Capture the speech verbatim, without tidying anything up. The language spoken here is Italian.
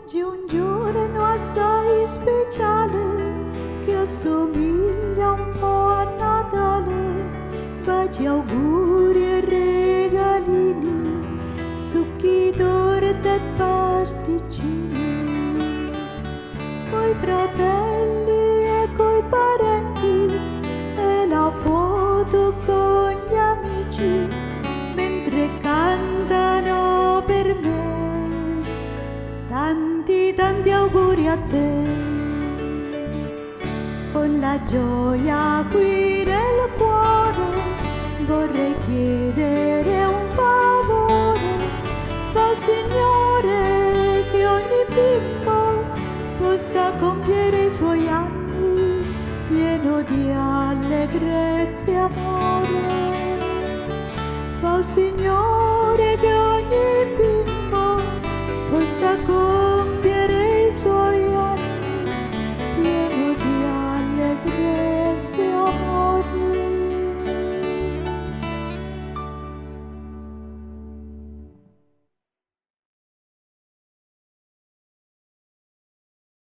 Oggi è un giorno assai speciale che assomiglia un po' a Natale. Baci, auguri e regalini, succhi, torte e pasticcini. Coi fratelli e coi parenti e la foto con gli amici mentre cantano per me. Tanti, tanti auguri a te. Con la gioia qui nel cuore vorrei chiedere un favore. Fa, Signore, che ogni bimbo possa compiere i suoi anni pieno di allegrezza e amore. Fa, Signore, che ogni bimbo possa compiere